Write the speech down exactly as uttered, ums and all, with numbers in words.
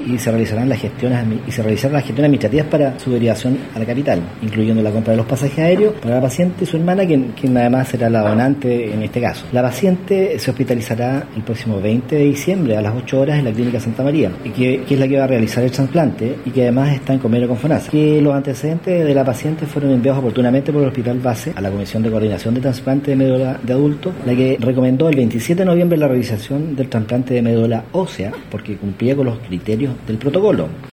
y se realizarán las gestiones y se realizarán las gestiones administrativas para su derivación a la capital, incluyendo la compra de los pasajes aéreos para la paciente y su hermana, quien, quien además será la donante en este caso. La paciente se hospitalizará el próximo veinte de diciembre a las ocho horas en la Clínica Santa María, y que, que es la que va a realizar el trasplante y que además está en convenio con FONASA. Que los antecedentes de la paciente fueron enviados oportunamente por el Hospital Base a la Comisión de Coordinación de Trasplante de Médula de Adultos, la que recomendó el veintisiete de noviembre la realización del trasplante de médula ósea porque cumplía con los criterios del protocolo.